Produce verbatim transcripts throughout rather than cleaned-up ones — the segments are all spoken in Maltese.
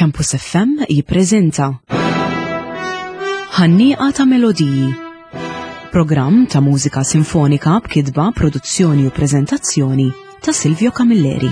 Campus F M jippreżenta Ħannieqa ta' Melodiji, programm ta' mużika sinfonika b'kitba, produzzjoni u preżentazzjoni ta' Silvio Camilleri.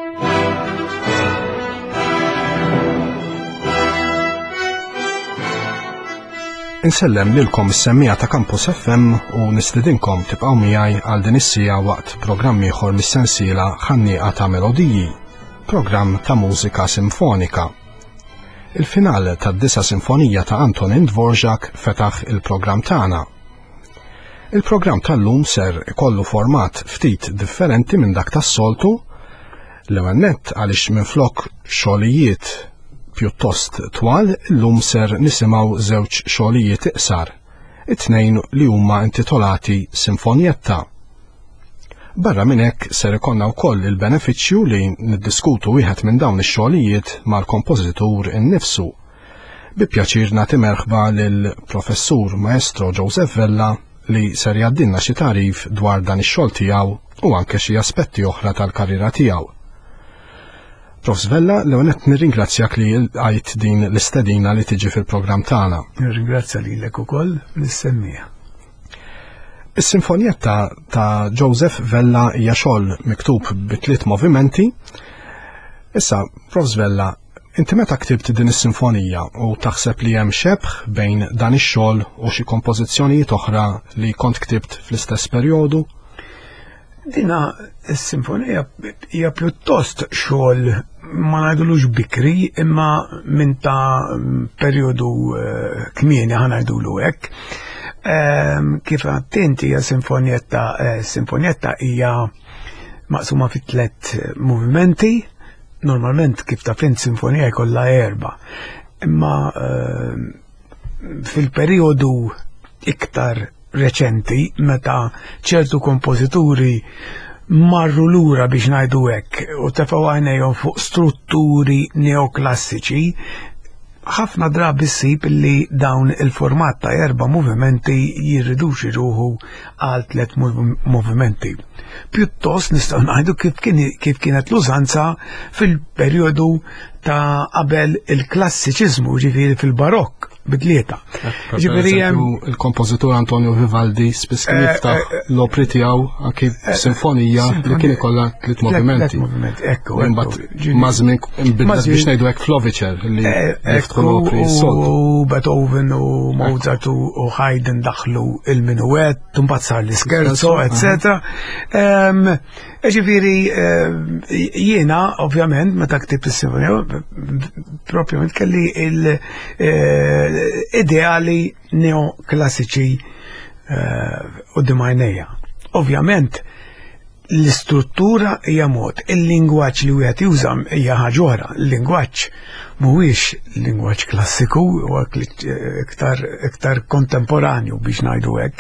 Insellem lilkom is-semmija ta' Campus F M u nistidinkom tibqgħu miegħi għal din is-sija waqt programm ieħor mis-sensiela Ħannieqa ta' Melodiji, programm ta' mużika sinfonika. Il-finale tad-disa sinfonija ta' Antonin Dvorak fetaħ il-programm tagħna. Il-programm tal-lum ser ikollu format ftit differenti minn dak tas-soltu, l-ewwel nett għaliex minflok xogħlijiet pjuttost twal, illum ser nisimgħu żewġ xogħlijiet iqsar, it-tnejn li huma intitolati Sinfonietta. Barra minn hekk ser ikollna wkoll il-benefiċċju li niddiskutu wieħed minn dawn ix-xogħlijiet mal-kompożitur innifsu. Bi pjaċir nagħti merħba lil Professur Maestro Joseph Vella li ser jgħaddilna xi tarif dwar dan ix-xogħol tiegħu u anke xi aspetti oħra tal-karriera tiegħu. Prof Vella, l-ewwel qed nirringrazzjak li għajt din l-istedina li tiġi fil-programm tagħna. Nirringrazzja lilek ukoll mis-semmija. Is-Sinfonietta ta' Joseph Vella hija xogħol miktub bi tliet movimenti. Issa, Prof Vella, inti meta ktibt din is-sinfonija u taħseb li hemm xebħ bejn dan ix-xogħol u xi kompożizzjonijiet oħra li kont ktibt fl-istess perjodu? Dina s-sinfonija hija pjuttost xogħol ma ngħidulux bikri imma minn ta' perjodu kmieni ħa ngħidulu hekk. Kif attenti hija sinfonietta, sinfonietta hija maqsuma fi tliet movimenti, normalment kif ta' fin sinfonija jkollha erba'. Imma fil-perjodu iktar reċenti meta ċertu kompożituri marru lura biex ngħidu hekk u tefgħu għajnejhom fuq strutturi neoklassiċi, ħafna drabi ssib li dawn il-format ta' erba' movimenti jirriduxi ruħu għal tliet movimenti. Pjuttost nistgħu ngħidu kif kien kif kienet l-użanza fil-perjodu ta' qabel il-klassiċiżmu, ġifieri fil-barokk bidlieta. Ġifieri il-kompożitur Antonio Vivaldi spiss kien jiftaħ l-opri tiegħu anke sinfonija li kien ikollha tliet movimenti. Ekku. Imbagħad mażmin inbidlet biex ngħidu hekk Flovicer li jiftħu l-opri s-soltu. U Beethoven u Mozart u Haydn daħlu il-minuet, mbagħad sar l-iskerzo, eċetera. Ġifieri jiena ovvjament meta ktibt is-sinfonija propjament kelli l-ideali neoklassiċi quddiem għajnejja. Ovvjament l-istruttura hija mod, il-lingwaġġ li wieħed juża hija ħaġa oħra. Il-lingwaġġ mhuwiex lingwaġġ klassiku, huwa iktar iktar kontemporanju biex ngħidu hekk.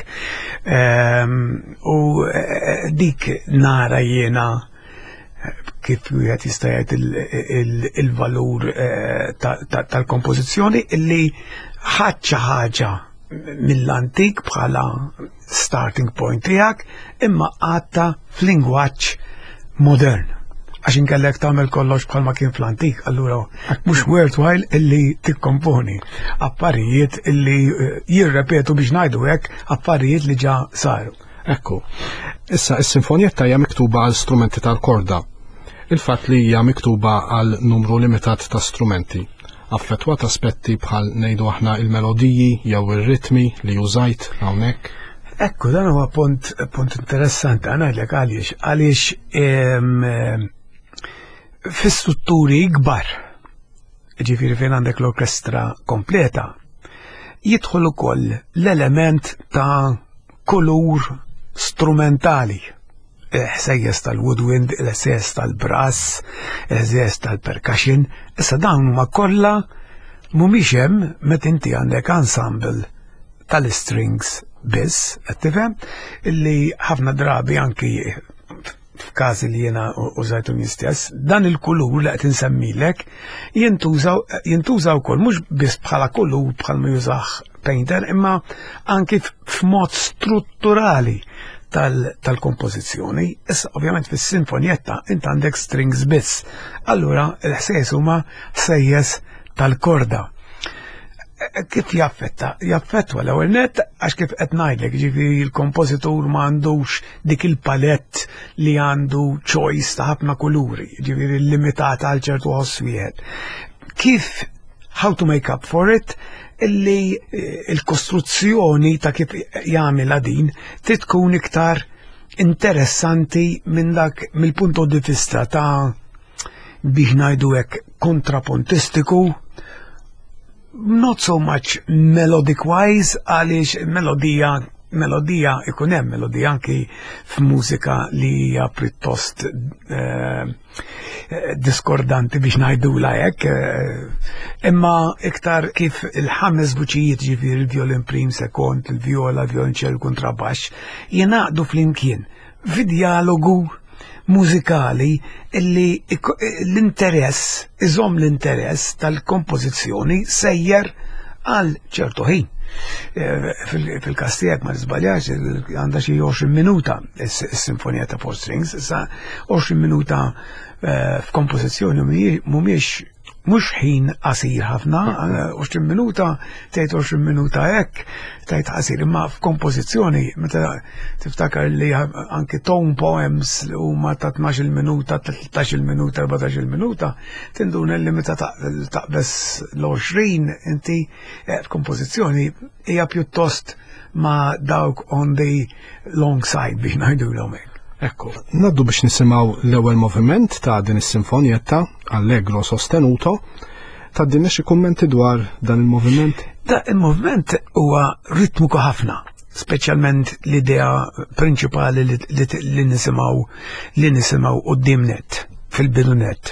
U dik nara jiena kif wieħed jista' jgħid il-valur tal-kompożizzjoni illi ħaġa ħaġa mill-antik bħala starting point tiegħek imma għadta f'lingwaġġ modern. Għax inkellek tagħmel kollox bħalma kien fl-antik, allura mhux worthwhile illi tikkomponi affarijiet illi jirrepetu biex ngħidu hekk affarijiet li ġa saru. Ekku. Issa is-sinfonietta hija miktuba għal strumenti tal-korda. Il-fatt li hija miktuba għal numru limitat ta' strumenti affettwat aspetti bħal ngħidu aħna il-melodiji jew ir-ritmi li użajt hawnhekk. Ekku, dan huwa punt punt interessanti ngħidlek għaliex għaliex fi-strutturi kbar, ġifieri fejn għandek l-orkestra kompleta, jidħol ukoll l-element ta' kulur strumentali. Il-ħsejjes tal-woodwind, il-ħsejjes tal-brass, il-ħsejjes tal-percussion, issa dawn huma kollha mhumiex hemm meta inti għandek ensemble tal-strings biss, qed tifhem, illi ħafna drabi anki f'każi li jiena użajtu stess, dan il-kulur li qed insemmilek jintuża wkoll mhux biss bħala kulur bħalma jużah painter, imma anki f'mod strutturali tal-kompożizzjoni. Issa ovvjament fis-sinfonjetta int għandek strings biss. Allura l-ħsejjes huma sejjes tal-korda. Kif jaffetta? Jaffettwa l-ewwel net għax kif qed ngħidlek, ġifieri l-kompożitur ma għandux dik il-palett li għandu choice ta' ħafna kuluri, ġifieri limitata għal ċertu ħoss wieħed. Kif how to make up for it? Illi il-kostruzzjoni ta' kif jagħmilha din trid tkun iktar interessanti minn dak mill-punto di vista ta' biex ngħidu hekk kontrapuntistiku. Not so much melodic wise, għaliex melodija melodija ikun hemm melodija anki f'mużika li hija pjuttost eh, diskordanti biex ngħidula hekk, eh, imma iktar kif il-ħames vuċijiet ġifieri il-violin prim, sekond, il-viola, violonċell, kontrabax jingħaqdu flimkien f'dialogu mużikali illi l-interess, iżom l-interess tal-kompożizzjoni sejjer għal ċertu ħin. Fil-każ tiegħek ma nisbaljax għandha xi għoxrin minuta is-sinfonija ta' four strings, issa għoxrin minuta f'kompożizzjoni mhumiex mhux ħin qasir ħafna, għoxrin minuta tgħid għoxrin minuta hekk tgħid qasir, imma f'kompożizzjoni meta tiftakar li anke tone poems huma ta' tnax-il minuta, tlettax-il minuta, erbatax-il minuta, tinduna li meta taqbes l-għoxrin inti f'kompożizzjoni hija pjuttost ma' dawk on the long side biex ngħidulhom hekk. Ekku, naddu biex nisimaw l-ewwel moviment ta' din is-sinfonjetta Allegro sostenuto. Ta' din xi kummenti dwar dan il-moviment? Da il-moviment huwa ritmiku ħafna, speċjalment l-idea prinċipali li nisimgħu li nisimgħu qudiemnet fil-bidunet.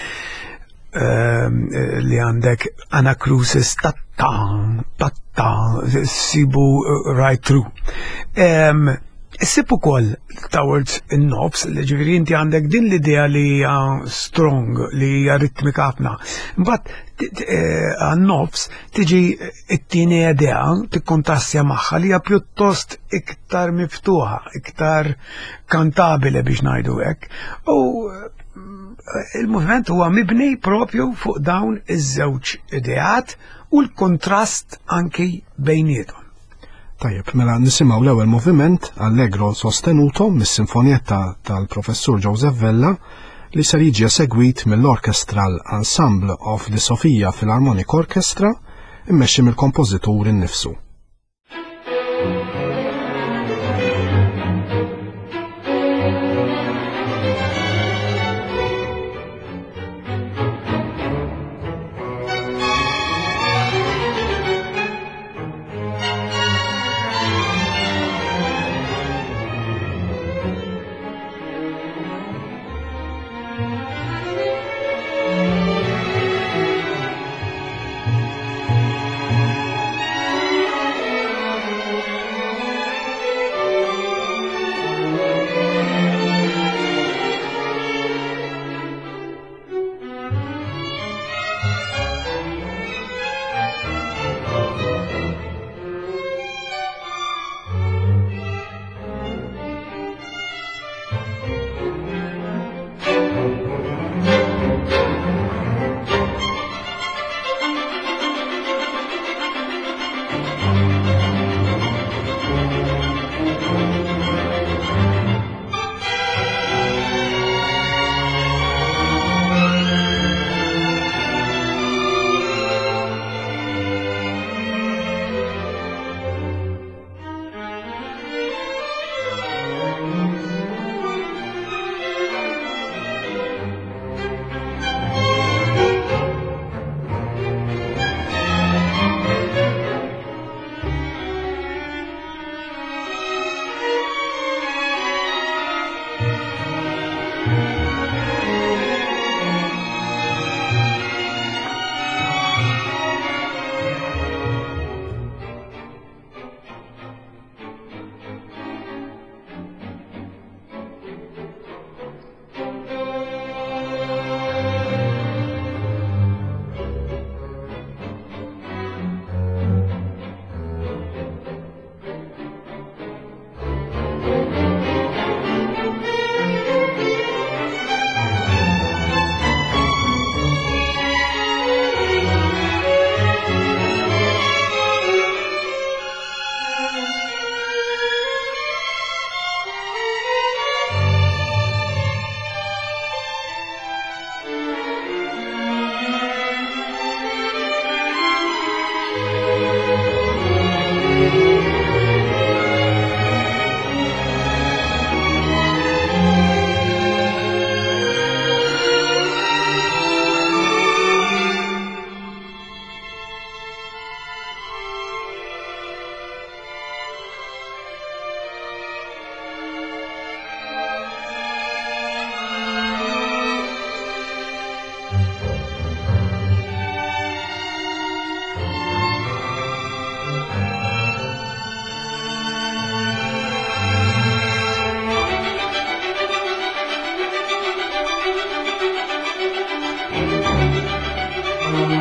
Li għandek anacrusis tatta tatta sibu right through. Issib ukoll towards in-nofs, ġifieri inti għandek din l-idea li hija strong, li hija ritmika ħafna. Imbagħad għan-nofs tiġi t-tieni idea tikkontassja magħha li hija pjuttost iktar miftuħa, iktar kantabile biex ngħidu hekk. U il-moviment huwa mibni propju fuq dawn iż-żewġ ideat u l-kontrast anki bejniethom. Tajjeb, mela nisimgħu l-ewwel moviment Allegro sostenuto mis-sinfonjetta tal-professur Joseph Vella li ser jiġi segwit mill-Orchestral Ensemble of the Sofia Philharmonic Orchestra immexxi mill-kompożitur innifsu.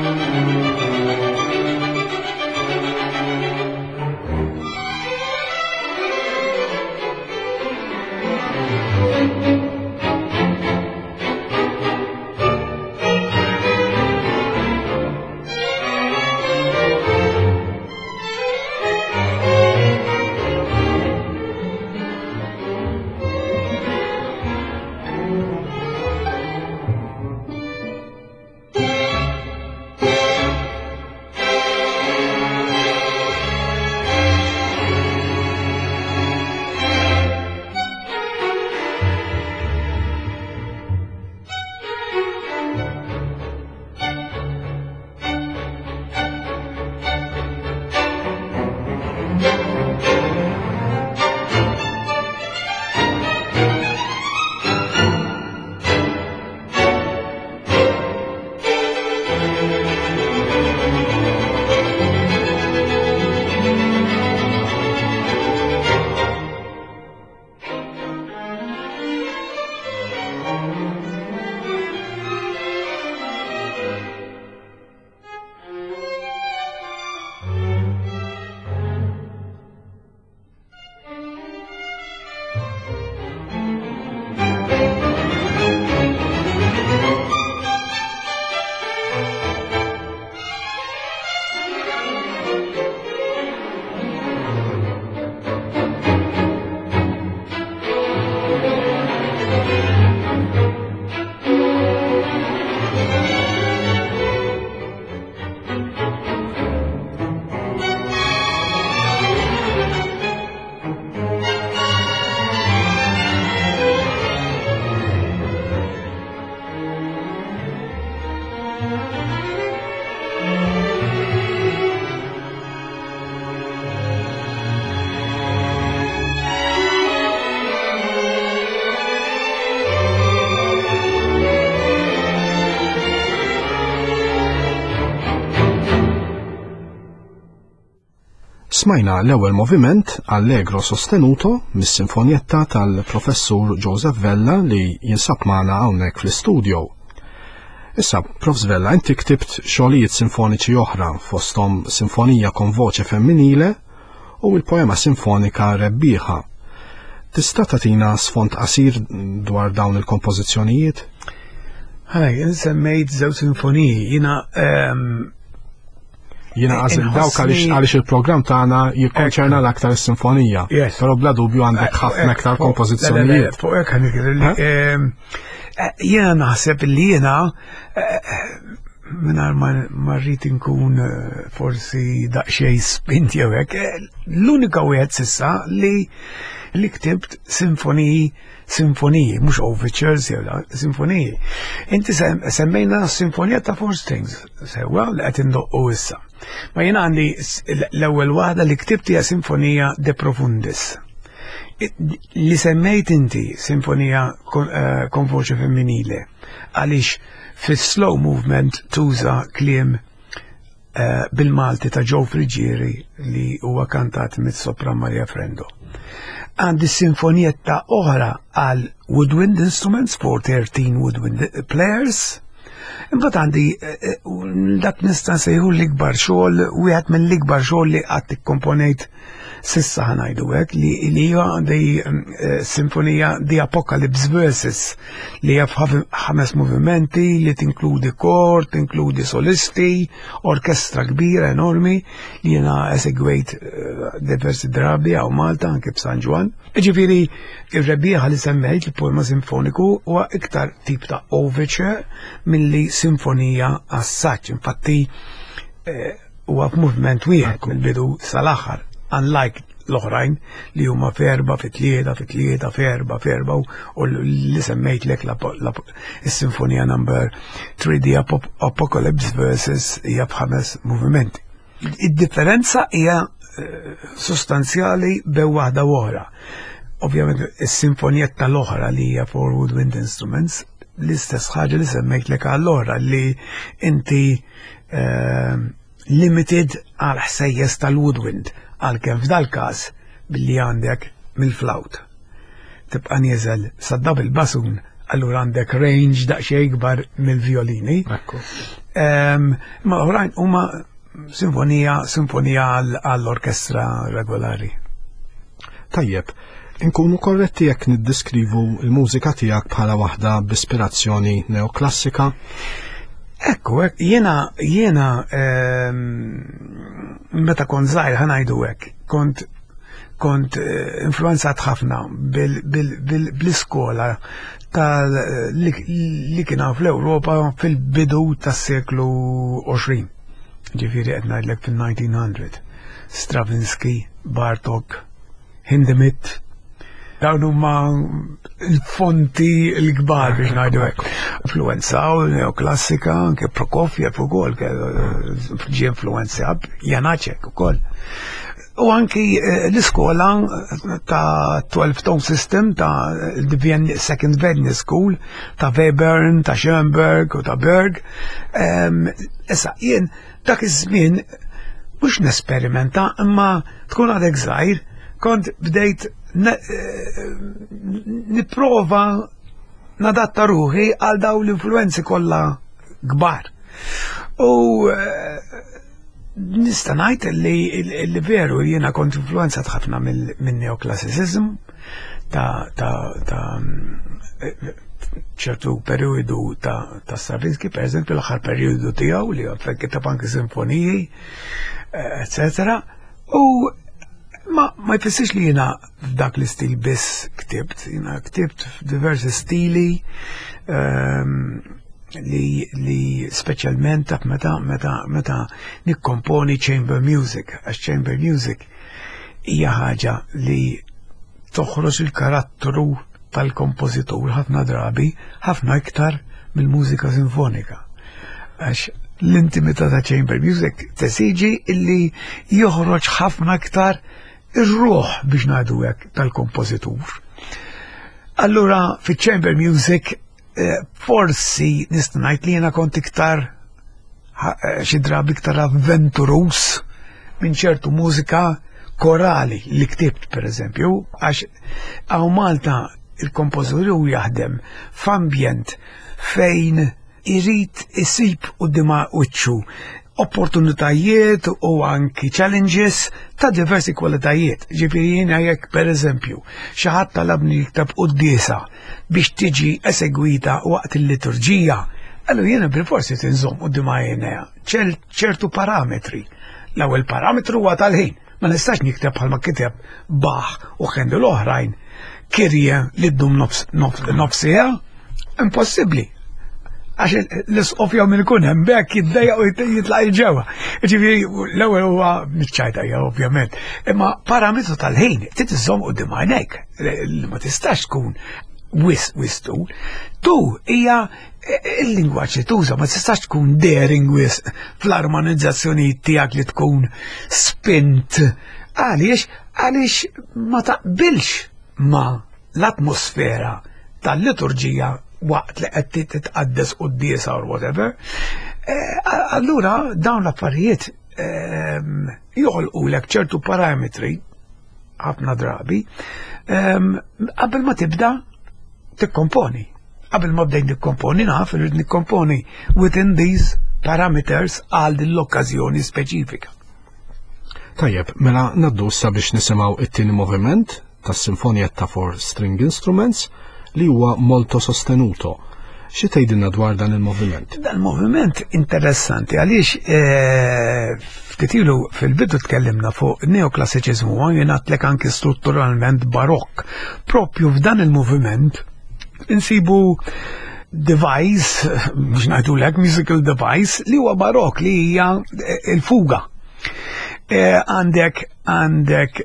Smajna l-ewwel moviment Allegro sostenuto mis-sinfonietta tal-professur Joseph Vella li jinsab magħna hawnhekk fl-istudio. Issa, Prof Vella, inti ktibt xogħlijiet sinfoniċi oħra fosthom sinfonija kon voċi femminile u l-poema sinfonika Rebbieħa. Tista' tagħtina sfond qasir dwar dawn il-kompożizzjonijiet? Ħaj, insemmejt żewġ sinfoniji, jiena Jina għazil dawk għalix il-program tagħna jikkonċerna l-aktar is-sinfonija. Però bla dubju għandek ħafna aktar kompożizzjonijiet. Fuq hekk jiena naħseb li jiena mingħajr ma rrid inkun forsi daqsxejn spint jew hekk, l-unika wieħed s'issa li li ktibt sinfoniji sinfoniji, mhux overtures jew sinfoniji. Inti semmejna s-sinfonija ta' Four Strings, sewwa li qed indoqqu issa. Ma jien għandi l-ewwel waħda li ktibt hija Sinfonija De Profundis. Li semmejt inti sinfonija kon voċi femminile għaliex fis-slow movement tuża kliem bil-Malti ta' Joe Frigieri li huwa kantat mis-sopran Maria Frendo. Għandi sinfonietta oħra għal woodwind instruments for thirteen woodwind players. Imbagħad għandi dak nista' nsejħu l-ikbar xogħol, wieħed mill-ikbar xogħol li qatt ikkomponejt sissa ħanajdu hekk li hija għandi sinfonija The Apocalypse Verses li hija f'ħames movimenti li tinkludi kor, tinkludi solisti, orkestra kbira enormi li jiena esegwejt diversi drabi għaw Malta anke b'San Ġwan. Ġifieri ir-Rebbieħa li semmejt il-poema sinfoniku huwa iktar tip ta' overture milli sinfonija as-saċ. Infatti huwa f'moviment wieħed mill-bidu sal-aħħar. Unlike l-oħrajn li huma ferba fit-tlieta, fit-tlieta, ferba, ferba u li semmejt lek is-sinfonija number three The Apocalypse Verses hija b'ħames movimenti. Id-differenza hija sostanzjali bew waħda oħra. Ovvjament is-sinfonietta l-oħra li hija for woodwind instruments l-istess ħaġa li semmejt lek għall-oħra li inti limited għal ħsejjes tal-woodwind. Għalkemm f'dal każ billi għandek mill-flawt tibqa' nieżel sad-double basun allura għandek range daqsxejn ikbar mill-violini. Ma oħrajn huma sinfonija sinfonija għall-orkestra regolari. Tajjeb, inkunu korretti jekk niddiskrivu l-mużika tiegħek bħala waħda b'ispirazzjoni neoklassika? Ekku, jiena jiena meta kont żgħir ħanajdu hekk, kont kont influenzat ħafna bl-iskola li kien fl-Ewropa fil-bidu tas-seklu għoxrin. Ġifieri qed ngħidlek fil-nineteen hundred. Stravinsky, Bartok, Hindemith, dawn huma l-fonti l-kbar biex ngħidu hekk. Influenzaw neoklassika, anke Prokofjev ukoll ġie influenzat, Janacek ukoll. U anki l-iskola ta' twelve tone system ta' Second Viennese School ta' Webern, ta' Schoenberg u ta' Berg. Issa, jien dak iż-żmien mhux nesperimenta, imma tkun għadek żgħir, kont bdejt nipprova nadatta ruħi għal daw l-influenzi kollha kbar. U nista' ngħid li veru jiena kont influenzat ħafna min-neoklassicizm ta' ċertu periodu ta' Stravinsky, per eżempju l-aħħar periodu tiegħu li kittab anke sinfoniji, eccetera. U ma jfissirx li jiena f'dak l-istil biss ktibt, jiena ktibt f'diversi stili li li speċjalment meta meta meta nikkomponi chamber music, għax chamber music hija ħaġa li toħroġ il-karattru tal-kompożitur ħafna drabi ħafna iktar mill-mużika sinfonika. Għax l-intimità ta' chamber music tesiġi illi joħroġ ħafna iktar ir-ruħ biex ngħidu hekk tal-kompożitur. Allura fiċ-chamber music forsi nista' ngħid li jiena kont iktar xi drabi iktar avventurus minn ċertu mużika korali li ktibt pereżempju, għax hawn Malta il-kompożitur jaħdem f'ambjent fejn irid isib qudiema wiċċu opportunitajiet u anki challenges ta' diversi kwalitajiet. Ġifieri jiena jekk pereżempju xi ħadd talabni jiktab qudiesa biex tiġi esegwita waqt il-liturġija, allura jiena bil-forsi tinżomm quddiem għajnejha ċertu parametri. L-ewwel parametru huwa tal-ħin, ma nistax niktab bħalma kiteb Bach u Handel oħrajn kirje li ddum nofsija, impossibbli. Għax l-isqofja minn kun hemm bekk jiddejja u jitlaq il-ġewwa. Ġifieri l-ewwel huwa miċċajta ovvjament, imma parametru tal-ħin trid iżomm quddiem għajnejk li ma tistax tkun wis wis tul. Tu hija il-lingwaġġ li tuża ma tistax tkun daring wis fl-armonizzazzjoni tiegħek li tkun spint. Għaliex għaliex ma taqbilx ma l-atmosfera tal-liturġija waqt li qed titqaddes qudiesa or whatever. Allura dawn l-affarijiet joħolqulek ċertu parametri ħafna drabi qabel ma tibda tikkomponi. Qabel ma bdejt nikkomponi naf irid nikkomponi within these parameters għal din l-okkażjoni speċifika. Tajjeb, mela naddu issa biex nisimgħu it-tieni moviment tas-Sinfonietta for String Instruments li huwa molto sostenuto. Xi tgħidilna dwar dan il-moviment? Dan il-moviment interessanti għaliex ftit ilu fil-bidu tkellimna fuq neoklassiċiżmu u jingħatlek anke strutturalment barokk. Propju f'dan il-moviment insibu device, biex ngħidulek musical device li huwa barokk li hija il-fuga. Għandek għandek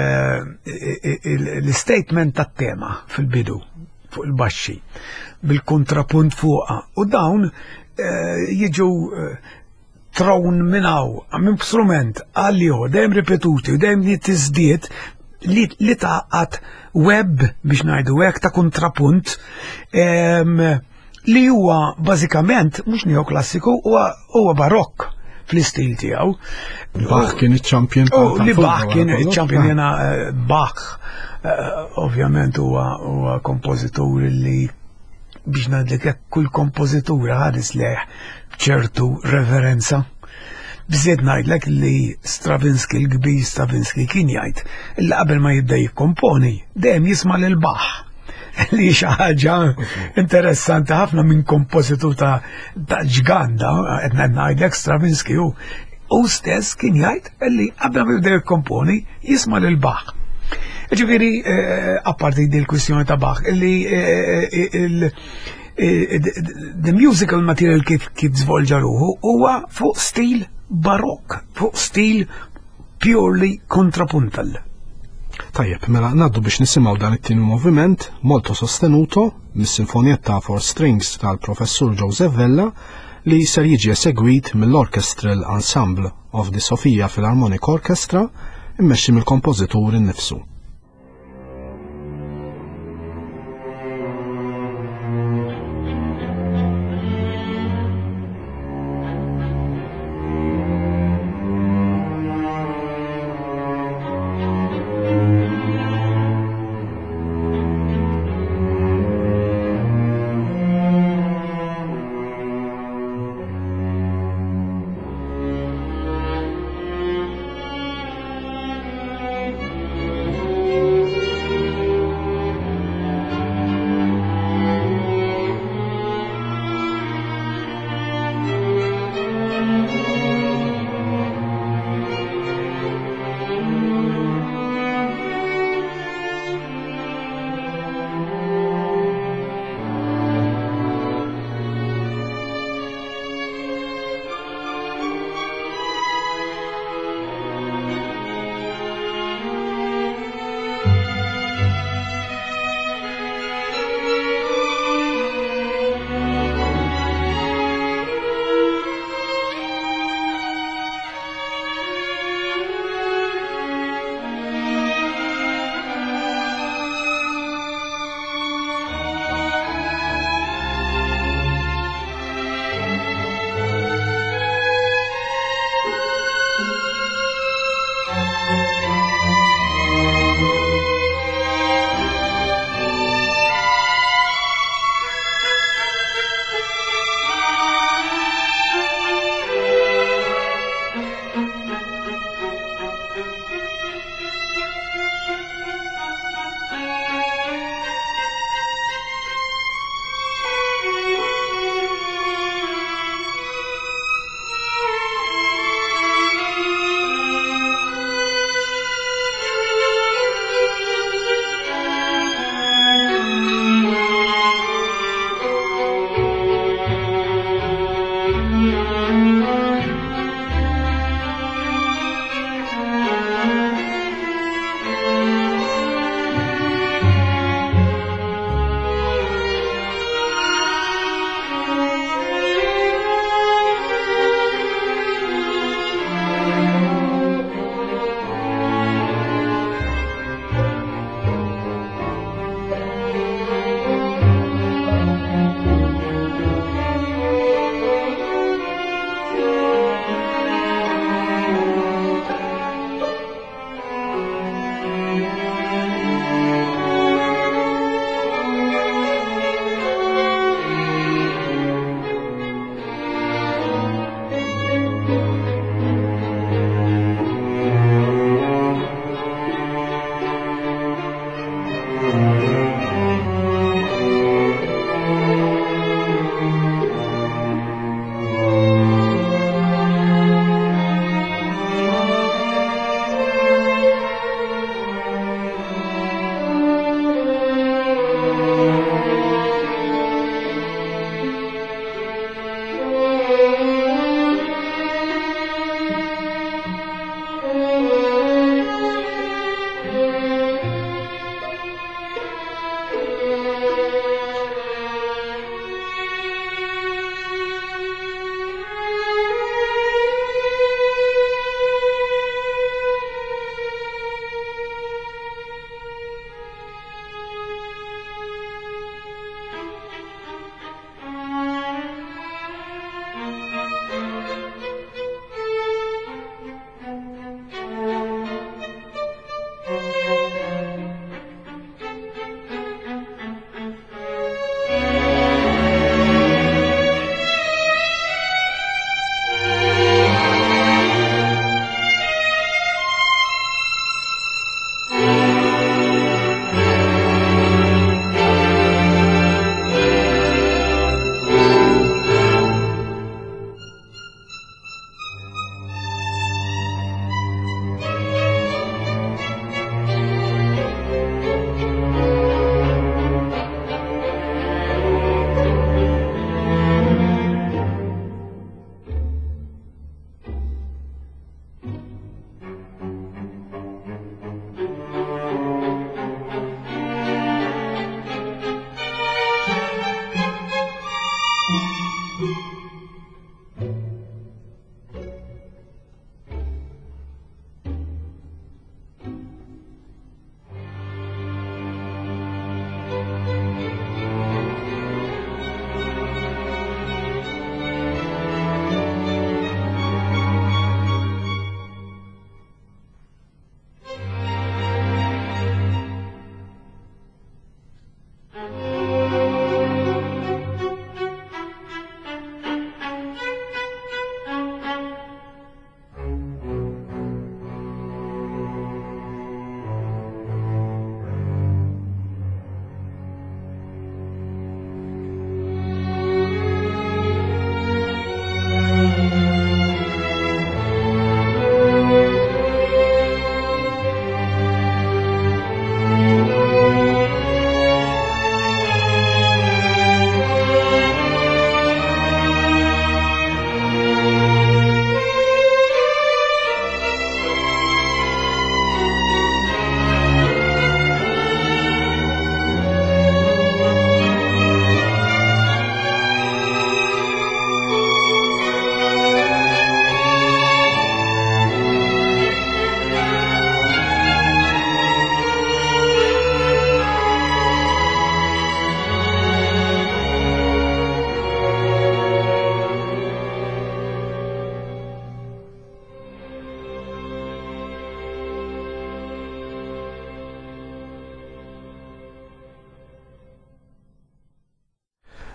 l-statement tat-tema fil-bidu fuq il-baxxi bil-kontrapunt fuqha u dawn jiġu trawn minnaw minn strument għal ieħor dejjem ripetuti u dejjem tiżdied li taqgħad web biex ngħidu hekk ta' kontrapunt li huwa bażikament mhux neoklassiku huwa barokk fl-istil tiegħu. Bach kien iċ-champion. Li Bach kien iċ-champion jena Bach ovvjament huwa kompożitur li biex ngħidlek hekk kull kompożitura ħares leħ b'ċertu reverenza. Bżied ngħidlek li Stravinsky, l-kbir Stravinsky kien jgħid illi qabel ma jibda jikkomponi dejjem jisma' lil Bach. Li xi ħaġa interessanti ħafna minn kompożitur ta' ġganda, qed ngħidlek Stravinsky hu u stess kien jgħid illi qabel ma jibda jikkomponi jisma' lil Bach. Ġifieri apparti din il-kwistjoni ta' Bach illi the musical material kif kif żvolġa ruħu huwa fuq stil barokk, fuq stil purely contrapuntal. Tajjeb, mela ngħaddu biex nisimgħu dan it-tieni moviment molto sostenuto mis-Sinfonietta for Strings tal-Professur Joseph Vella li ser jiġi esegwit mill-Orchestral Ensemble of the Sofia Philharmonic Orchestra immexxi mill-kompożitur innifsu.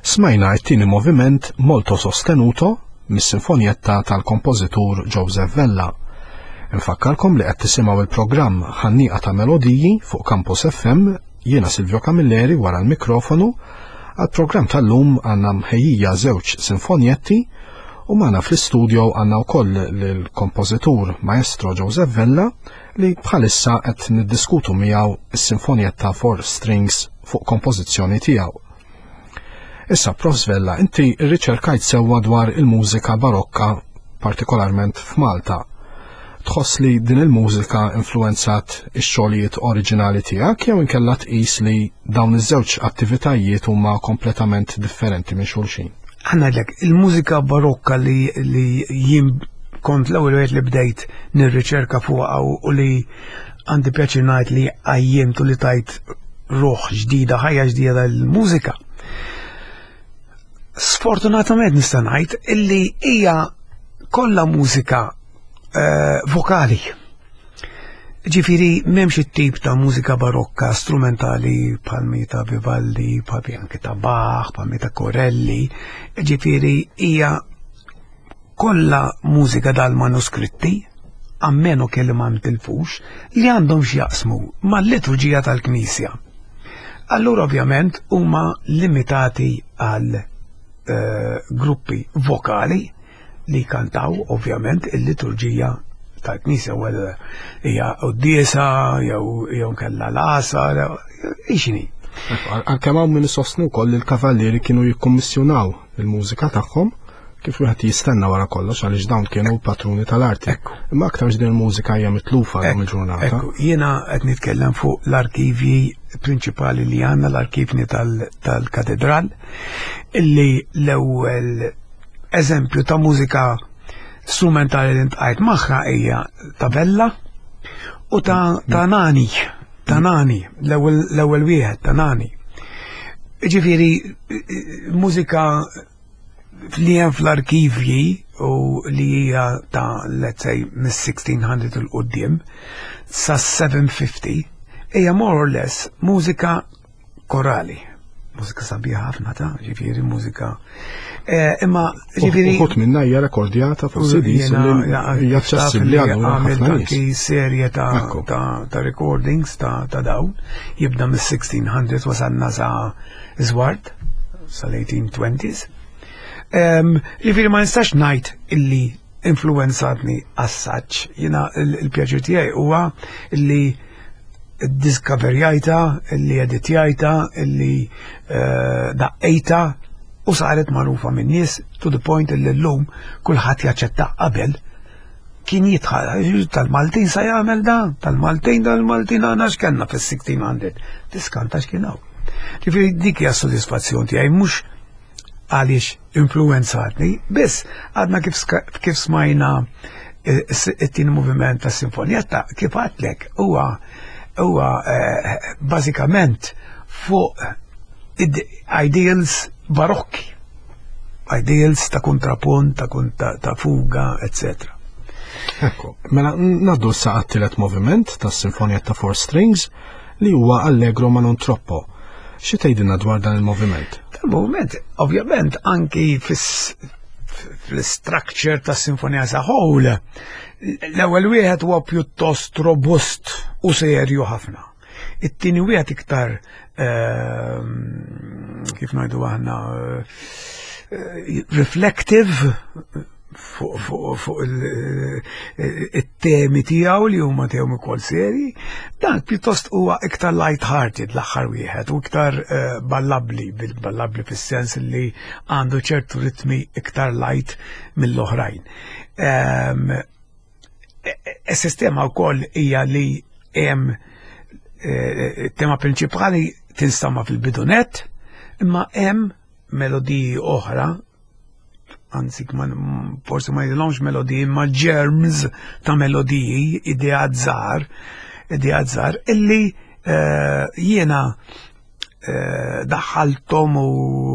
Smajna t-tieni moviment molto sostenuto mis-sinfonietta tal-kompożitur Joseph Vella. Infakkarkom li qed tisimgħu il-programm Ħannieqa ta' Melodiji fuq Campus F M, jiena Silvio Camilleri wara l-mikrofonu. Għal-programm tal-lum għandna mħejjija żewġ sinfonietti u magħna fl-istudio għandna wkoll lill-kompożitur Maestro Joseph Vella li bħalissa qed niddiskutu miegħu s-sinfonietta for strings fuq kompożizzjoni tiegħu. Issa, Prof Vella, inti rriċerkajt sewwa dwar il-mużika barokka, partikolarment f'Malta. Tħoss li din il-mużika influenzat ix-xogħlijiet oriġinali tiegħek jew inkella tqis li dawn iż-żewġ attivitajiet huma kompletament differenti minn xulxin? Ħanadlek, il-mużika barokka li li jien kont l-ewwel wieħed li bdejt nirriċerka fuqha u li għandi pjaċir ngħid li għajjimtu li tajt ruħ ġdida, ħajja ġdida l-mużika. Sfortunatament nista' ngħid illi hija kollha mużika uh, vokali. Ġifieri m'hemmx it-tip ta' mużika barokka strumentali bħalmi ta' Vivaldi, bħalmi anke ta' Bach, bħalmi ta' Corelli. Ġifieri hija kollha mużika dal-manuskritti, ammenu kelli ma ntilfux, li għandhom x'jaqsmu mal-liturġija tal-Knisja. Allura ovvjament huma limitati għal Uh, gruppi vokali li kantaw ovvjament il-liturġija tal-Knisja u hija quddiesa jew jew kellha l-għasar ixini. Anke hawn min isostnu wkoll il-kavallieri kienu jikkummissjonaw il-mużika tagħhom kif wieħed jistenna wara kollox għaliex dawn kienu patruni tal-arti. Imma aktar din il-mużika hija mitlufa għal il-ġurnata. Ekku, jiena qed nitkellem fuq l-arkivji prinċipali li għandna, l-arkivni tal-katedral, illi l-ewwel eżempju ta' mużika strumentali li ntqajt magħha hija ta' Vella u ta' Nani, ta' Nani, l-ewwel wieħed ta' Nani. Ġifieri mużika li hemm fl-arkivji u li hija ta' let's say mis-sixteen hundred il qudiem sa' seven fifty hija more or less mużika korali. Mużika sabiħa ħafna ta' ġifieri mużika. Imma ġifieri uħud minnha hija rekordjata fuq C Ds li hija aċċessibbli għal ħafna nies. Anki serje ta' recordings ta' dawn jibda mis-sixteen hundred wasalna sa' iżward sal-eighteen twenties. Ġifieri ma nistax ngħid illi influenzatni as-saġġ. Jiena il-pjaċir tiegħi huwa illi discoverjajta, illi editjajta, illi daqqejta u saret magħrufa min-nies to the point illi llum kulħadd jaċċetta. Qabel kien jitħal tal-Maltin sa jagħmel dan, tal-Maltin tal-Maltin għandna x'kellna fis-sixteen hundred. Tiskanta x'kien hawn. Ġifieri dik hija s-sodisfazzjon tiegħi mhux għaliex influenzatni, biss għadna kif smajna it-tieni moviment ta' sinfonietta kif għatlek huwa huwa bażikament fuq ideals barokki, ideals ta' kontrapunt, ta' fuga, et cetera. Ekku, mela naddu sa' għat-tielet moviment ta' sinfonietta for strings li huwa allegro ma non troppo. Xi tgħidilna dwar dan il-moviment? Il-moviment, ovvjament, anki fil-structure ta' sinfonija sa' whole, l-ewwel wieħed huwa pjuttost robust u serju ħafna. It-tieni wieħed iktar kif ngħidu aħna reflective fuq il-temi tiegħu li huma tiegħu ukoll serji, dan pjuttost huwa iktar light-hearted l-aħħar wieħed u iktar ballabbli, bil-ballabbli fis-sens li għandu ċertu ritmi iktar light mill-oħrajn. Is-sistema wkoll hija li hemm tema prinċipali tinstama fil-bidunet, imma hemm melodiji oħra, anzi forsi ma jidilhomx melodiji, ma germs ta' melodiji, ideat żgħar, ideat żgħar, illi jiena daħħalthom u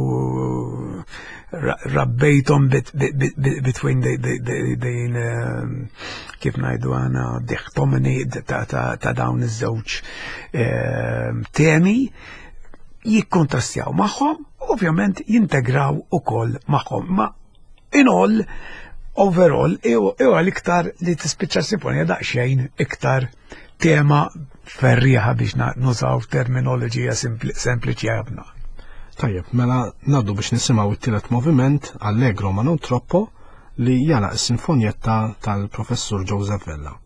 rabbejthom between dejn kif ngħidu għana dichotomy ta' dawn iż-żewġ temi jikkontrastjaw magħhom, ovvjament jintegraw ukoll magħhom. Ma in all, overall, ewa l-iktar li tispiċċa sinfonija daqsxejn iktar tema ferriħa biex nużaw terminoloġija sempliċi ħafna. Tajjeb, mela naddu biex nisimgħu it-tielet moviment Allegro ma non troppo li jala s-sinfonjetta tal-professur Joseph Vella.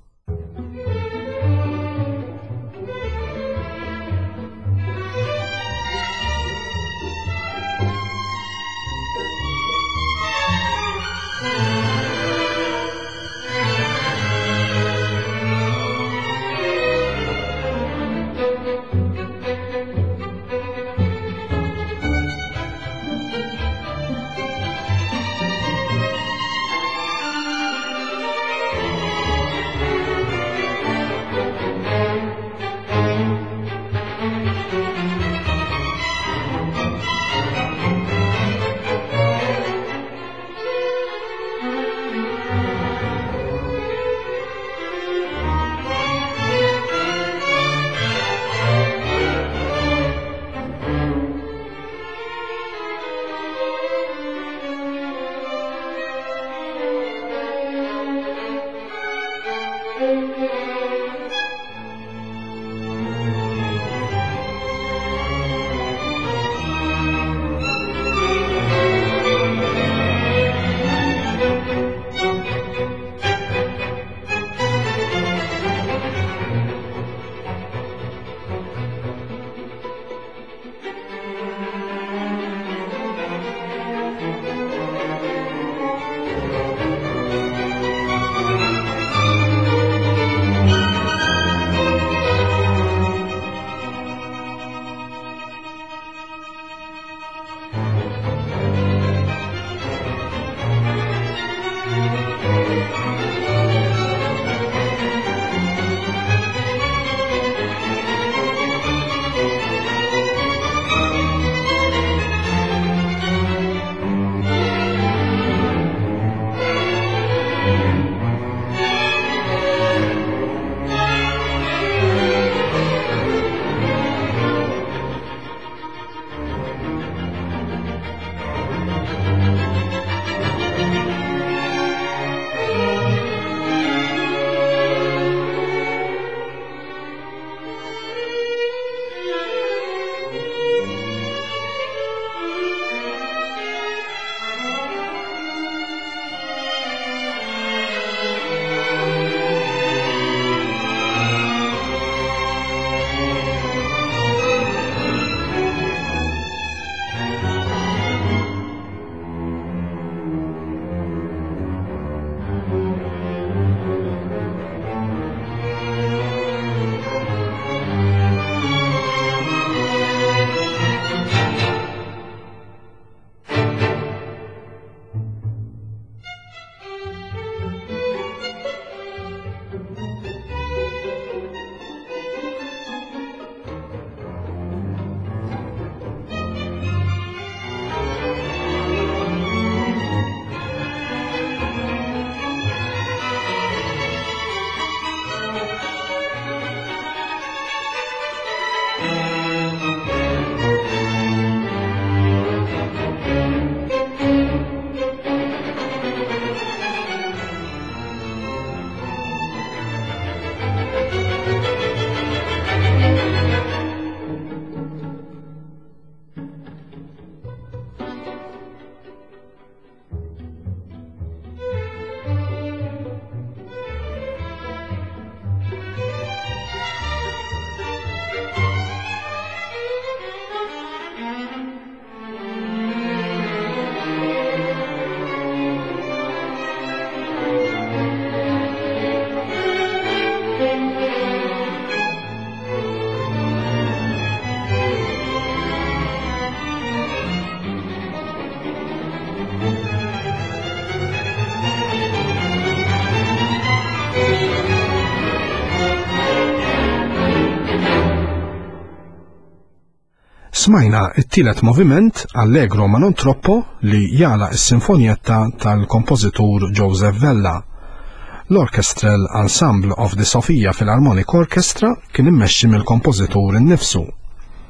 Smajna it-tielet moviment Allegro ma non troppo li jala s-sinfonjetta tal-kompożitur Joseph Vella. L-Orchestral Ensemble of the Sofia Philharmonic Orchestra kien immexxi mill-kompożitur innifsu.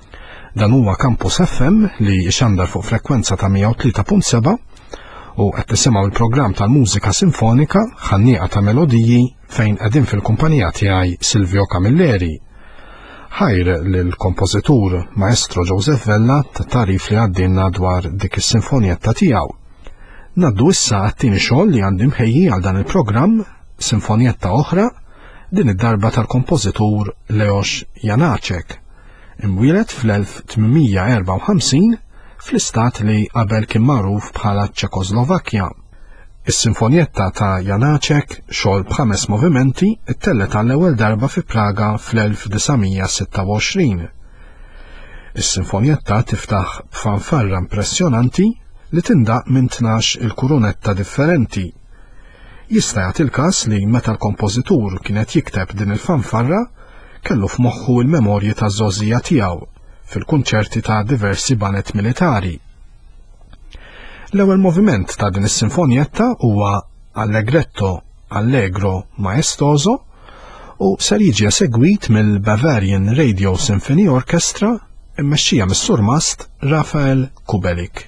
Dan huwa Campus F M li jxandar fuq frekwenza ta' mija u tlieta punt seba' u qed tisimgħu il-programm tal-mużika sinfonika ħannieqa ta' melodiji fejn qegħdin fil-kumpanija tiegħi Silvio Camilleri. Ħajr lill-kompożitur Maestro Joseph Vella tat-tarif li għaddilna dwar dik is-sinfonjetta tiegħu. Naddu issa għat-tieni xogħol li għandi mħejji għal dan il-programm, sinfonjetta oħra, din id-darba tal-kompożitur Leos Janáček, imwieled fl-elf tminmija erba' u ħamsin fl-istat li qabel kien magħruf bħala Ċekoslovakkja. Is-sinfonjetta ta' Janáček, xogħol b'ħames movimenti, ittellet għall-ewwel darba fi Praga fl-elf disamija sitta u għoxrin. Is-sinfonjetta tiftaħ b'fanfarra impressjonanti li tindaq minn tnax il-kurunetta differenti. Jista' jagħti il-każ li meta l-kompożitur kienet jikteb din il-fanfarra kellu f'moħħu l-memorji taż-żożija tiegħu fil-kunċerti ta' diversi banet militari. L-ewwel moviment ta' din is-sinfonjetta huwa Allegretto Allegro Maestoso u ser jiġi segwit mill-Bavarian Radio Symphony Orchestra immexxija mis-surmast Rafael Kubelik.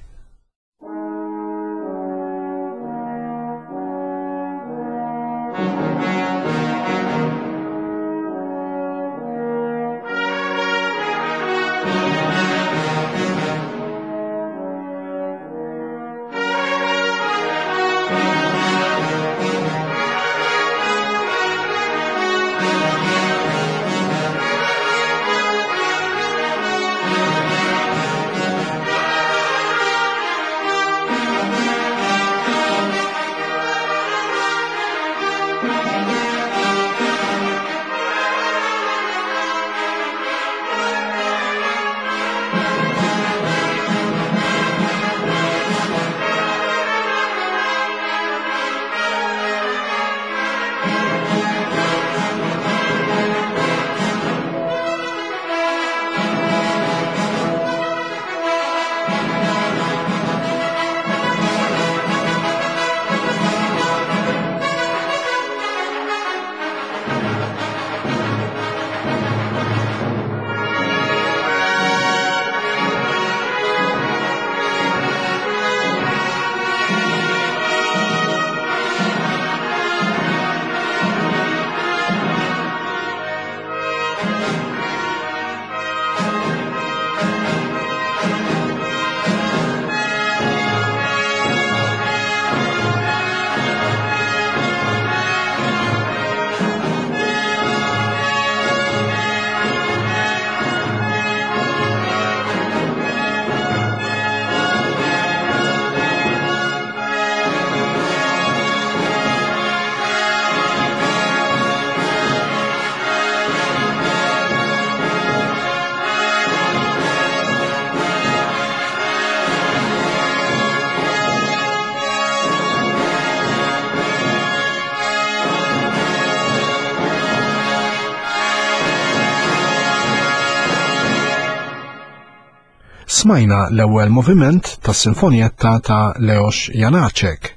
Smajna l-ewwel moviment tas-sinfonjetta ta' Leos Janáček.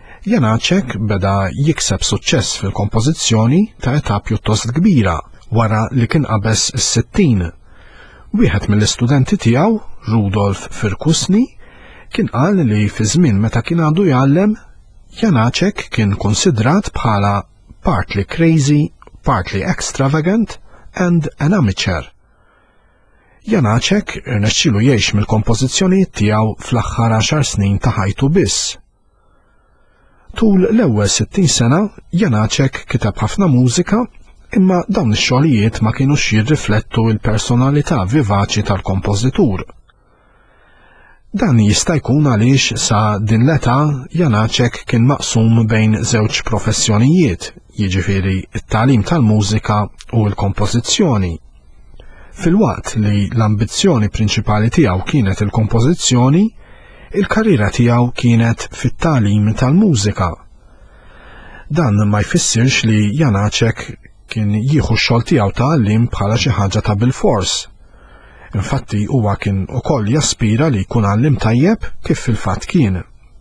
Janáček beda jikseb suċċess fil-kompożizzjoni ta' età pjuttost kbira wara li kien qabeż is-sittin. Wieħed mill-istudenti tiegħu, Rudolf Firkusni, kien qal li fi żmien meta kien għandu jgħallem, Janáček kien konsidrat bħala partly crazy, partly extravagant and an amateur. Janáček irnexxielu jgħix mill-kompożizzjonijiet tiegħu fl-aħħar għaxar snin ta' ħajtu biss. Tul l-ewwel sittin sena, Janáček kiteb ħafna mużika, imma dawn ix-xogħlijiet ma kinux jirriflettu l-personalità vivaċi tal-kompożitur. Dan jista' jkun għaliex sa din l-età Janáček kien maqsum bejn żewġ professjonijiet, jiġifieri t-tagħlim tal-mużika u l-kompożizzjoni. Fil-waqt li l-ambizzjoni prinċipali tiegħu kienet il-kompożizzjoni, il-karriera tiegħu kienet fit-tagħlim tal-mużika. Dan ma jfissirx li Janáček kien jieħu x-xogħol tiegħu ta' għallim bħala xi ħaġa ta' bil-fors. Infatti huwa kien ukoll jaspira li jkun għallim tajjeb kif fil-fatt kien.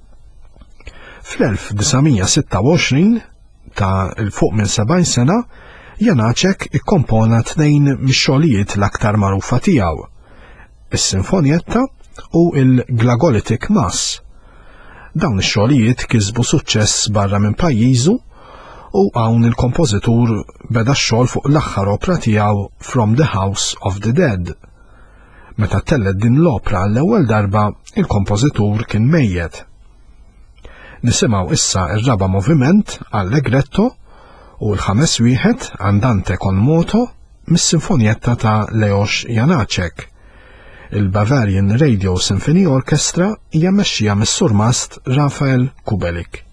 Fl-elf disamija sitta u għoxrin, ta' il-fuq minn sebgħin sena, Janáček ikkompona tnejn mix-xogħlijiet l-aktar magħrufa tiegħu, is-sinfonietta u il-Glagolitic Mass. Dawn ix-xogħlijiet kisbu suċċess barra minn pajjiżu u hawn il-kompożitur beda x-xogħol fuq l-aħħar opra tiegħu From the House of the Dead. Meta tellet din l-opra l-ewwel darba il-kompożitur kien mejjed. Nisimgħu issa ir-raba' moviment Allegretto u l-ħames wieħed Andante con moto mis-sinfonietta ta' Leos Janáček. Il-Bavarian Radio Symphony Orchestra hija mmexxija mis-surmast Rafael Kubelik.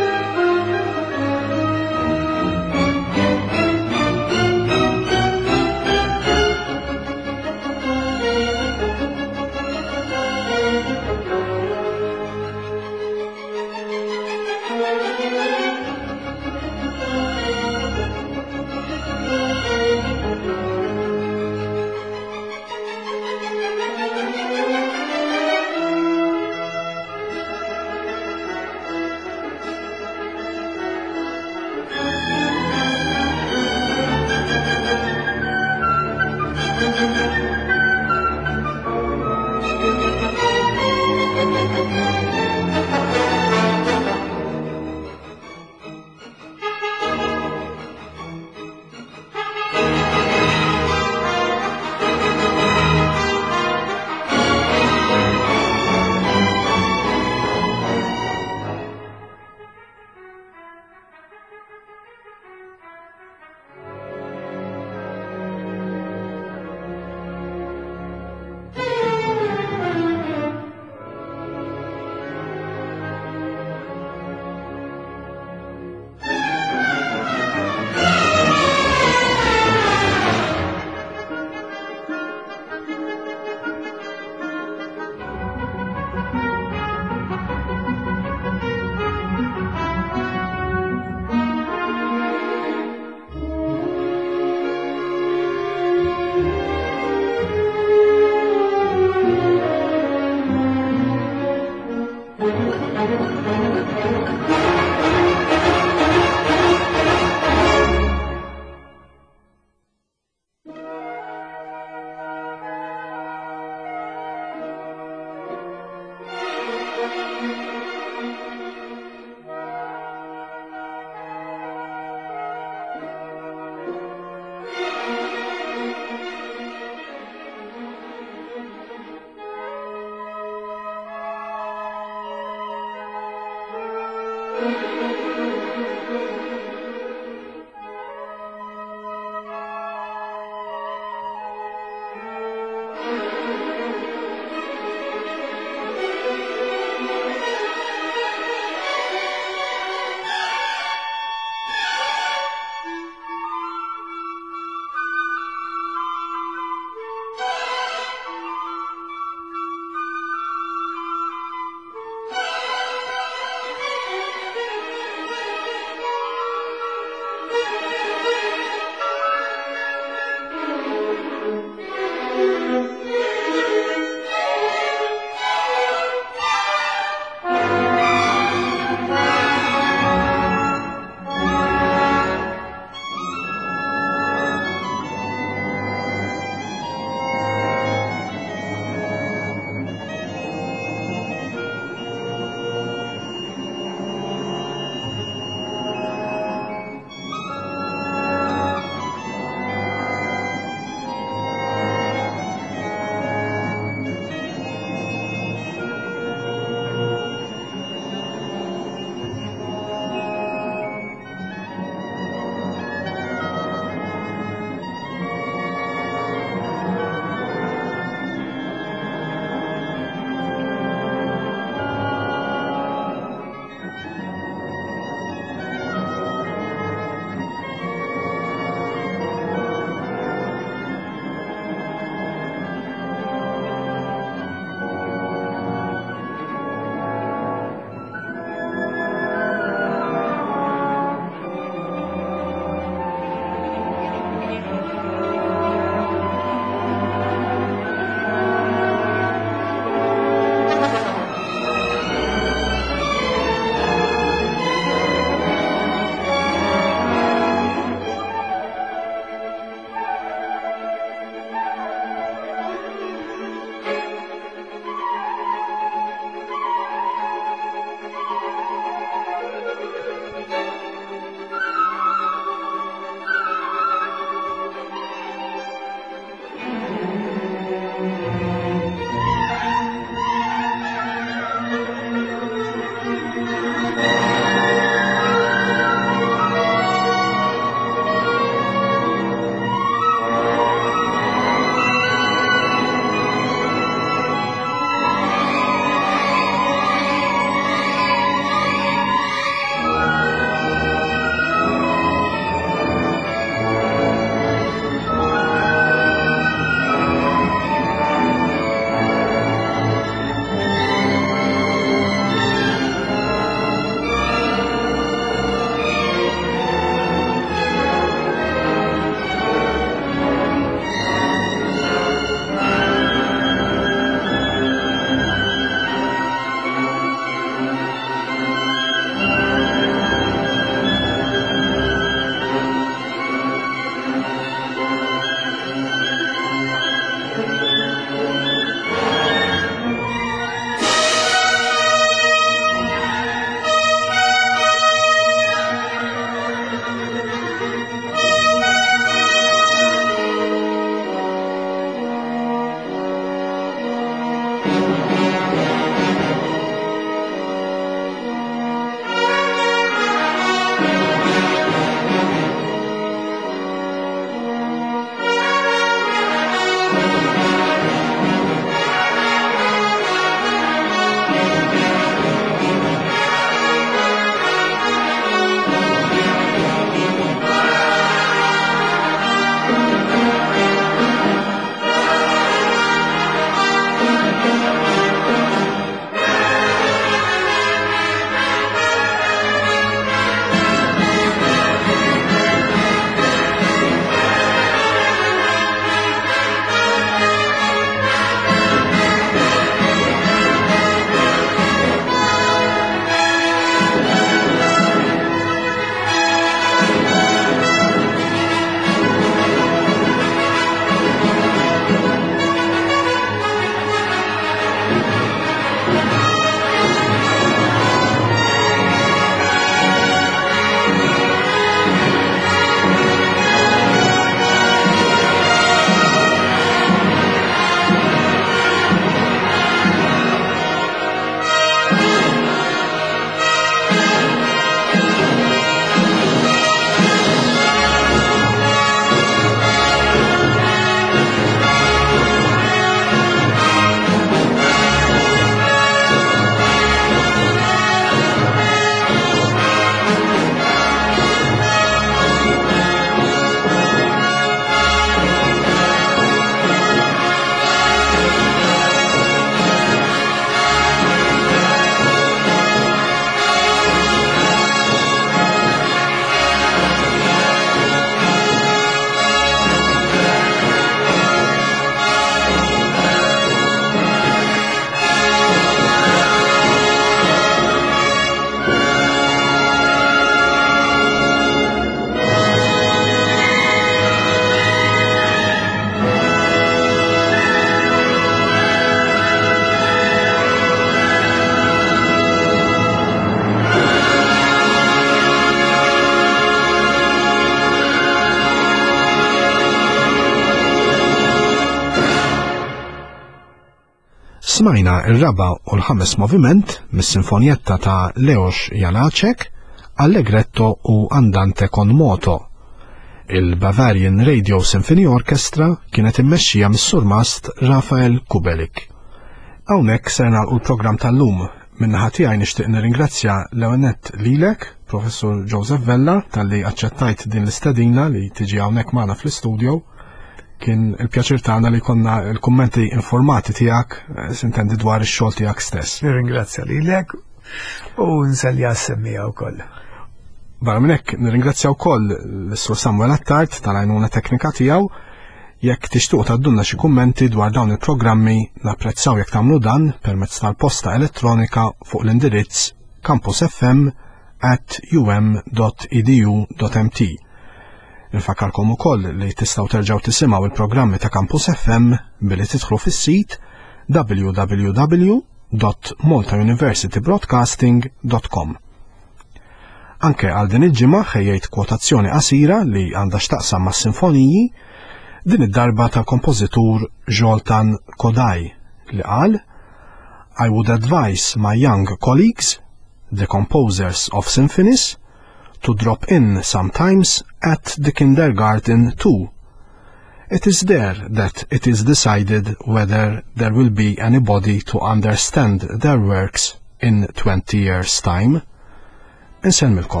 Smajna ir-raba u l-ħames moviment mis-sinfonietta ta' Leos Janáček, Allegretto u Andante con moto. Il-Bavarian Radio Symphony Orchestra kienet immexxija mis-surmast Rafael Kubelik. Hawnhekk se nagħlqu l-programm tal-lum. Min-naħa tiegħi nixtieq nirringrazzja l-ewwel lilek, Professur Joseph Vella, talli aċċettajt din l-istedina li tiġi hawnhekk magħna fl-istudio. Kien il-pjaċir tagħna li konna l-kummenti informati tiegħek sintendi dwar ix-xogħol tiegħek stess. Nirringrazzja lilek u nsellja s-semmija wkoll. Barra minn hekk nirringrazzja wkoll l-Sur Samuel Attard tal-għajnuna teknika tiegħu. Jekk tixtuq taddunna xi kummenti dwar dawn il-programmi, napprezzaw jekk tagħmlu dan permezz tal-posta elettronika fuq l-indirizz campusfm at um dot e d u dot m t. Nfakkarkom ukoll li tistgħu terġgħu tisimgħu il-programmi ta' Campus F M billi tidħlu fis-sit w w w dot malta university broadcasting dot com. Anke għal din il-ġimgħa ħejjejt kwotazzjoni qasira li għandha x'taqsam mas-sinfoniji, din id-darba tal-kompożitur Zoltán Kodály li qal: I would advise my young colleagues, the composers of symphonies, to drop in sometimes at the kindergarten too. It is there that it is decided whether there will be anybody to understand their works in twenty years' time. Insemmilkom.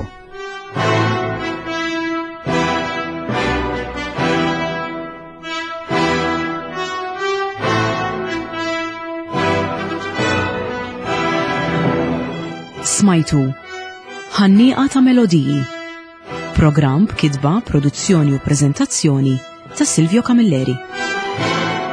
Smajtu ħannieqa ta' melodiji. Programm b'kitba, produzzjoni u preżentazzjoni ta' Silvio Camilleri.